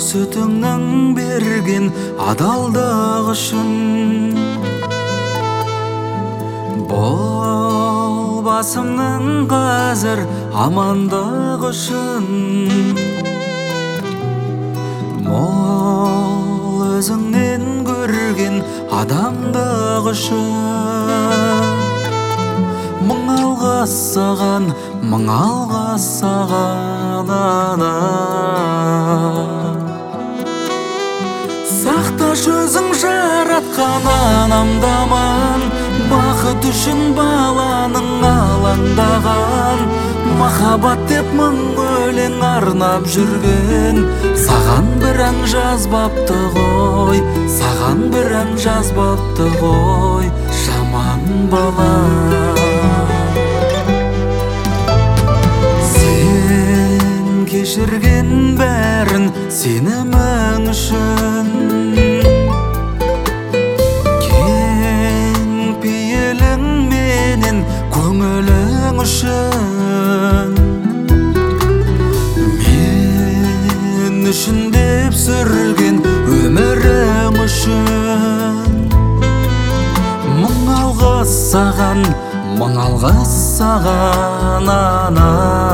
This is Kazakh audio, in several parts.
сүтіңнің берген адалдық үшін. Болбасымның қазір амандық үшін. Мол өзіңнен көрген адамдық үшін. Мың алғыс саған, мың алғыс саған, ана. Сақташ өзің жаратқан анамдаман, бақыт үшін баланың алаңдаған. Махаббат деп мың өлең арнап жүрген, саған бір ән жазбапты ғой, саған бір ән жазбапты ғой, жаман бала. Сен кешірген бәрін сенімің үшін, кең пейілің менен көңілің үшін. Мен үшін деп сүрген өмірім үшін. Мың алғыс саған, мың алғыс саған, ана.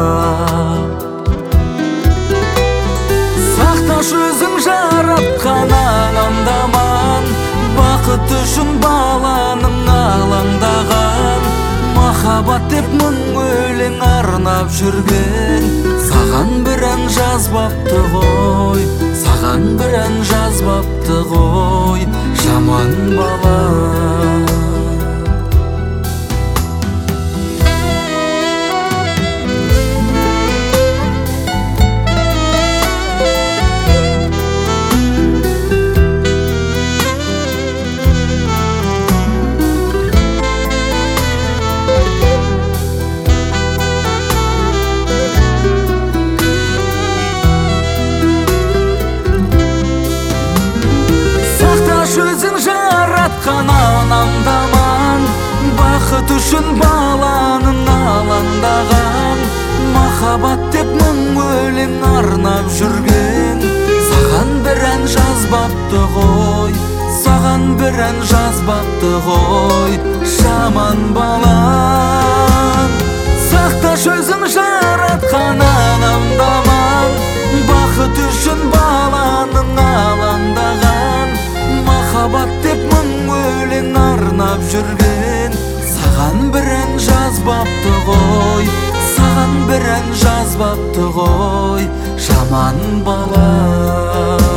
Сақташ өзің жаратқан анамдаман, бақыт үшін баланың алаңдаған. Махаббат деп мың өлең арнап жүрген, саған бір ән жазбапты ғой, саған бір ән жазбапты ғой, жаман бала. Өзің жаратқан анамдаман, бақыт үшін баланың алаңдаған. Махаббат деп мың өлең арнап жүрген, саған бір ән жазбапты ғой, саған бір ән жазбапты ғой, жаман бала. Сақташ өзің жаратқан анамдаман, бақыт үшін баланың алаңдаған. Махаббат деп мың өлең арнап жүрген, саған бір ән жазбапты ғой, саған бір ән жазбапты ғой, жаман бала.